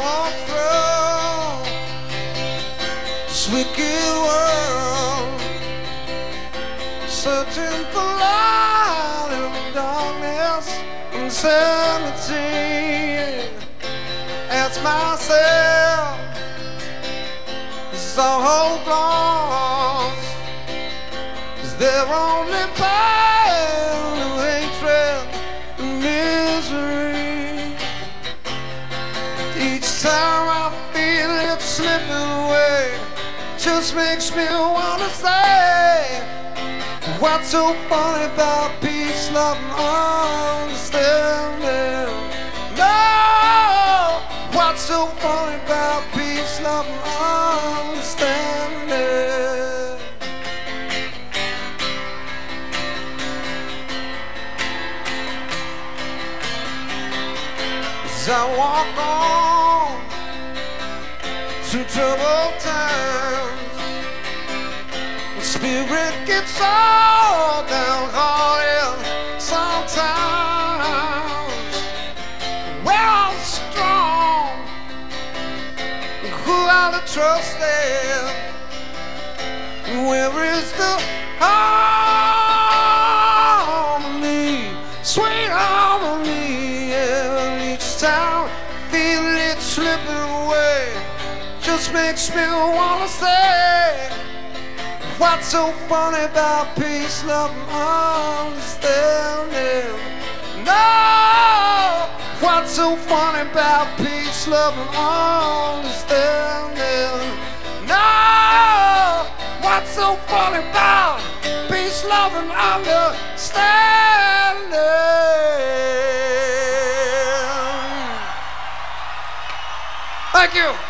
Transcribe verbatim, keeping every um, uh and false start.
walk through this wicked world, searching for light in darkness and sanity. Ask myself, is all hope lost? Is there only pain and hatred and misery? Each time I feel it slipping away, just makes me wanna say, what's so funny about peace, love, and understanding? No, what's so funny about peace, love, and understanding? As I walk on through troubled times, the spirit gets all downhearted sometimes. Well, I'm strong, who I'll trust in? Where is the harmony, sweet harmony? And each time I feel it slipping away, just makes me wanna say, what's so funny about peace, love, and understanding? No, what's so funny about peace, love, and understanding? No, what's so funny about peace, love, and understanding? Thank you.